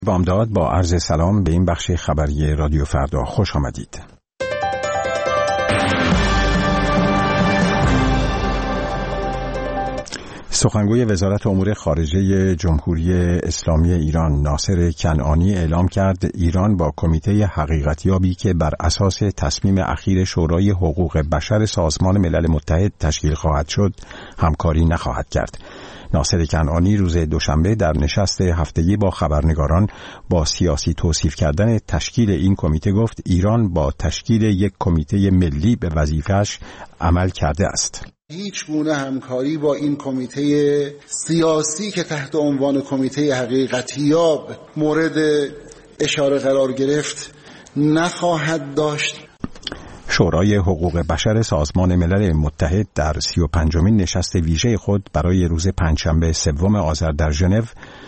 بامداد با عرض سلام به این بخش خبری رادیو فردا خوش آمدید. سخنگوی وزارت امور خارجه جمهوری اسلامی ایران ناصر کنعانی اعلام کرد ایران با کمیته حقیقتیابی که بر اساس تصمیم اخیر شورای حقوق بشر سازمان ملل متحد تشکیل خواهد شد همکاری نخواهد کرد. ناصر کنعانی روز دوشنبه در نشست هفتگی با خبرنگاران با سیاسی توصیف کردن تشکیل این کمیته گفت ایران با تشکیل یک کمیته ملی به وظیفه‌اش عمل کرده است. هیچ گونه همکاری با این کمیته سیاسی که تحت عنوان کمیته حقیقتیاب مورد اشاره قرار گرفت نخواهد داشت. شورای حقوق بشر سازمان ملل متحد در 35مین نشست ویژه خود برای روز پنجشنبه 3 آذر در ژنو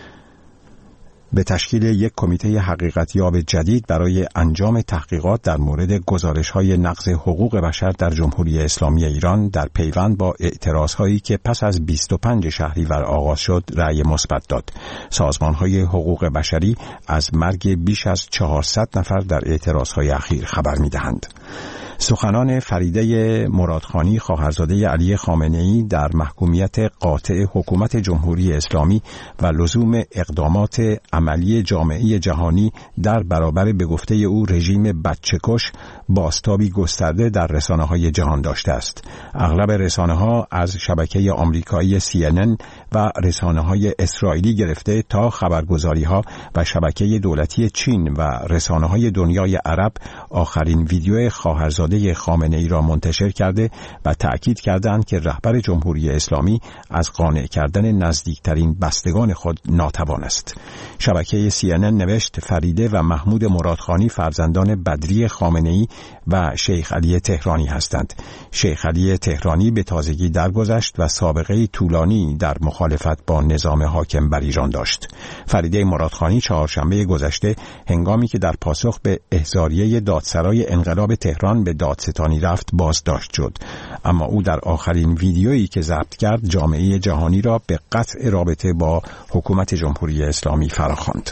به تشکیل یک کمیته حقیقتیاب جدید برای انجام تحقیقات در مورد گزارش‌های نقض حقوق بشر در جمهوری اسلامی ایران در پیوند با اعتراض‌هایی که پس از 25 شهریور آغاز شد رأی مثبت داد. سازمان‌های حقوق بشری از مرگ بیش از 400 نفر در اعتراض‌های اخیر خبر می‌دهند. سخنان فریده مرادخانی خواهرزاده علی خامنه‌ای در محکومیت قاطع حکومت جمهوری اسلامی و لزوم اقدامات عملی جامعه جهانی در برابر به گفته او رژیم بچه‌کش بازتابی گسترده در رسانه‌های جهان داشته است. اغلب رسانه‌ها از شبکه آمریکایی CNN و رسانه‌های اسرائیلی گرفته تا خبرگزاری‌ها و شبکه دولتی چین و رسانه‌های دنیای عرب آخرین ویدیو خواهرزاده خامنه‌ای را منتشر کرده و تأکید کردند که رهبر جمهوری اسلامی از قانع کردن نزدیکترین بستگان خود ناتوان است. شبکه CNN نوشت فریده و محمود مرادخانی فرزندان بدری خامنه‌ای و شیخ علی تهرانی هستند. شیخ علی تهرانی به تازگی درگذشت و سابقه طولانی در مخالفت با نظام حاکم بر ایران داشت. فریده مرادخانی چهارشنبه گذشته هنگامی که در پاسخ به احضاریه دادسرای انقلاب تهران به دادستانی رفت بازداشت شد، اما او در آخرین ویدیویی که ضبط کرد جامعه جهانی را به قطع رابطه با حکومت جمهوری اسلامی فراخواند.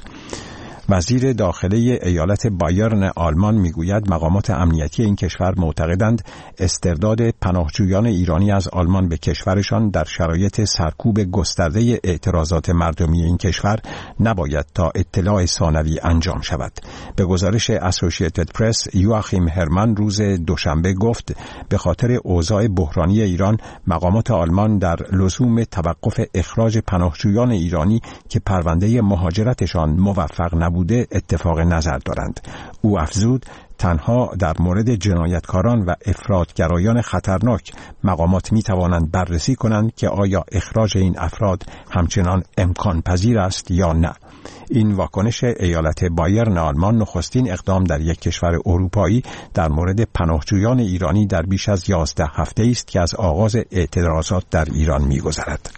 وزیر داخله ایالت بایرن آلمان میگوید مقامات امنیتی این کشور معتقدند استرداد پناهجویان ایرانی از آلمان به کشورشان در شرایط سرکوب گسترده اعتراضات مردمی این کشور نباید تا اطلاع ثانوی انجام شود. به گزارش اسوسییتد پرس یواخیم هرمن روز دوشنبه گفت به خاطر اوضاع بحرانی ایران مقامات آلمان در لزوم توقف اخراج پناهجویان ایرانی که پرونده مهاجرتشان موفق نبوده اتفاق نظر دارند. او افزود تنها در مورد جنایتکاران و افراطگرایان خطرناک مقامات می توانند بررسی کنند که آیا اخراج این افراد همچنان امکان پذیر است یا نه. این واکنش ایالت بایرن آلمان نخستین اقدام در یک کشور اروپایی در مورد پناهجویان ایرانی در بیش از 11 هفته است که از آغاز اعتراضات در ایران می‌گذرد.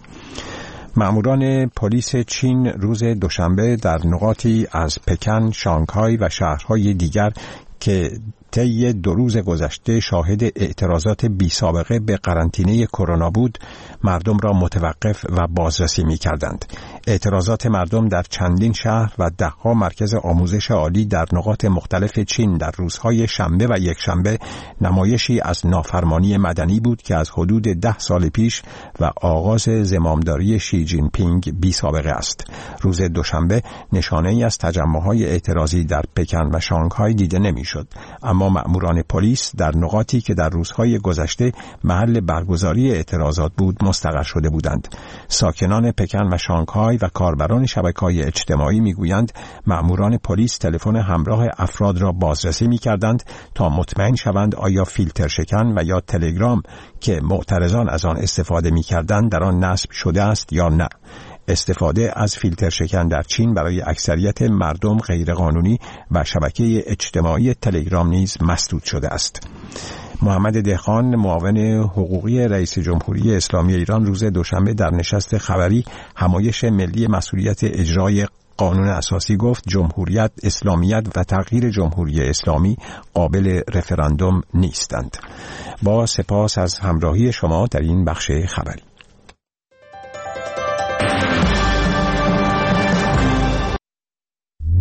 مأموران پلیس چین روز دوشنبه در نقاطی از پکن، شانگهای و شهرهای دیگر که طی 2 روز گذشته شاهد اعتراضات بی سابقه به قرنطینه کرونا بود، مردم را متوقف و بازرسی می کردند. اعتراضات مردم در چندین شهر و 10 مرکز آموزش عالی در نقاط مختلف چین در روزهای شنبه و یکشنبه نمایشی از نافرمانی مدنی بود که از حدود 10 سال پیش و آغاز زمامداری شی جین پینگ بی سابقه است. روز دوشنبه نشانه‌ای از تجمع‌های اعتراضی در پکن و شانگهای دیده نمی‌شد، اما مأموران پلیس در نقاطی که در روزهای گذشته محل برگزاری اعتراضات بود مستقر شده بودند. ساکنان پکن و شانگهای و کاربران شبکه‌های اجتماعی میگویند مأموران پلیس تلفن همراه افراد را بازرسی می‌کردند تا مطمئن شوند آیا فیلتر شکن و یا تلگرام که معترضان از آن استفاده می‌کردند در آن نصب شده است یا نه. استفاده از فیلتر شکن در چین برای اکثریت مردم غیرقانونی و شبکه اجتماعی تلگرام نیز مسدود شده است. محمد دهخان معاون حقوقی رئیس جمهوری اسلامی ایران روز دوشنبه در نشست خبری همایش ملی مسئولیت اجرای قانون اساسی گفت جمهوریت، اسلامیت و تغییر جمهوری اسلامی قابل رفراندوم نیستند. با سپاس از همراهی شما در این بخش خبری.